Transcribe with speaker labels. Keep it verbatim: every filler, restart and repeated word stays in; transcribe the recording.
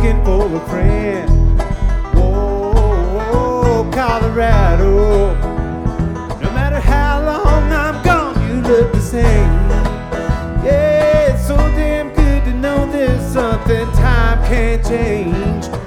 Speaker 1: looking for a friend. Whoa, Colorado, no matter how long I'm gone, you look the same. Yeah, it's so damn good to know there's something time can't change.